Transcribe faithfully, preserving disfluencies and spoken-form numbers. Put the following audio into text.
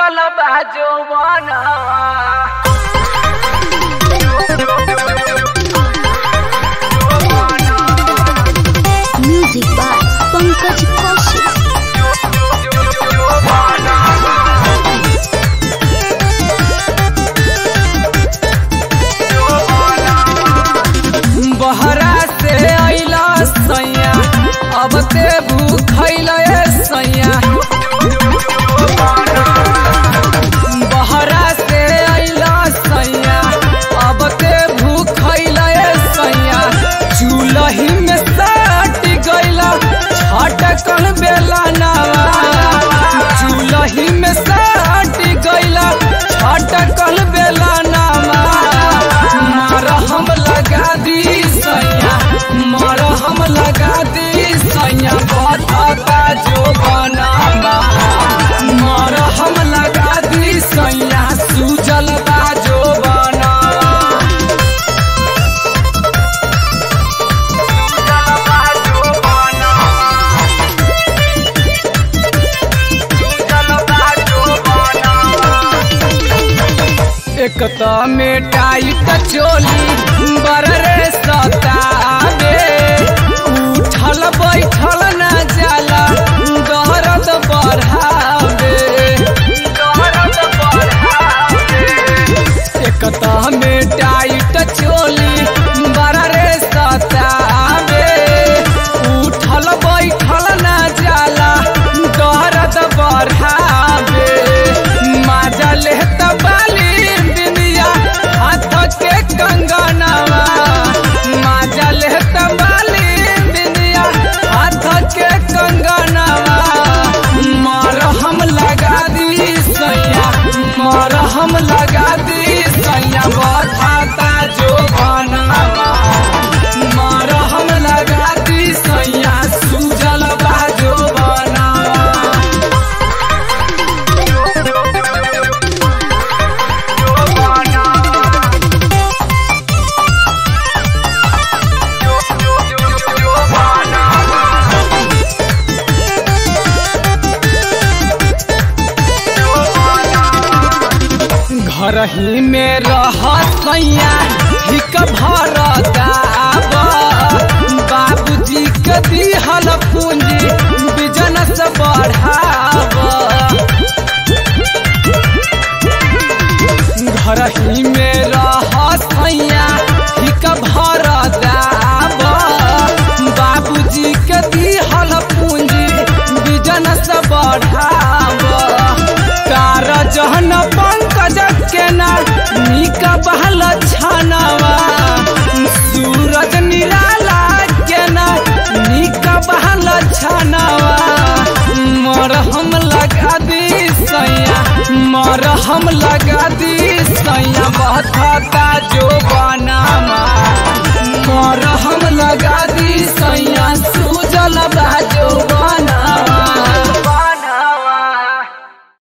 सूजल बाजो बना music by Pankaj Kaushik. बहरा से अइला सैया अब ते भूखैल सैया बहरा से अइला सैया अब ते भूखैल सैया चूल्ही में सट गइला छटकल बेला नवा चूल्ही में सट गइला छटकल बेला नवा मार हम लगा दी सैया मार हम लगा दी सैया बता जो बनावा मार हम लगा दी सैया सूजल बाजो बनावा एक तो में टाइट चोली बररे सतावे उठल बैठल न जाला दर्द बढ़ावे दर्द बढ़ावे एक तो में टाइट चोली बररे सतावे उठल बैठल न जाला दर्द बढ़ावे माजा लेत बाली के कंगनवा माजा लेत बाली बिंदिया हाथ के कंगनवा मार हम लगा दी सैया मार हम लगा दी सैया बताता जो बनवा मार हम लगा दी सैया सूजल बाजो बनवा घर ही में रह सैया हिक भरता बाबूजी के दिहल पूंजी बिजनेस बढ़ाव घर ही में रह सैया हिक भरता बाबूजी के दिहल पूंजी बिजनेस बढ़ाव कार जहन पंकज के ना निका बहल छानवा सूरज निराला के ना निका बहल छानवा मर हम लगा दी सैया मर हम लगा दी सैया बता जो बनावा मर